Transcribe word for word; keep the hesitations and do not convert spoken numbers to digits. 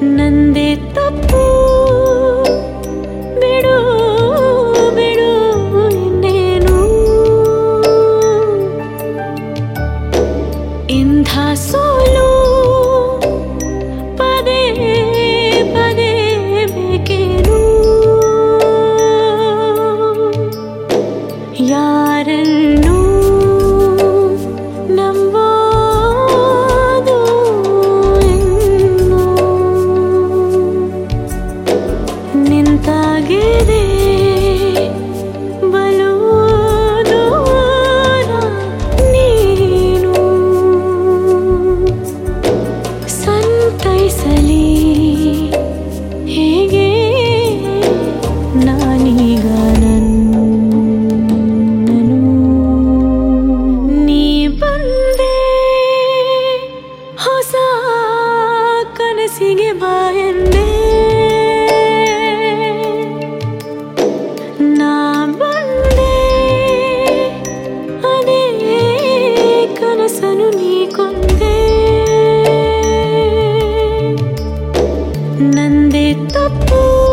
ನಂದೇ ತಪ್ಪು ಬಿಡು ಬಿಡು ಇನ್ನೇನು ಇಂಥ ಸೋಲು ಪದೇ ಪದೇ ಬೇಕೇನು ಯಾರನ್ನು ನಂಬೋದು ಇನ್ನು ನಿಂತಾಗಿದೆ ಬಲು ದೂರ ನೀನು ಸಂತೈಸಲಿ ಹೇಗೆ ನಾನೀಗ ನನ್ನನು ನೀ ಬಂದೆ ಹೊಸ ಕನಸಿಗೆ ಬಾಯಂದೆ ನಾ ಬಂದೆ ಅದೇ ಕನಸನು ನೀ ಕೊಂದೆ ನಂದೇ ತಪ್ಪು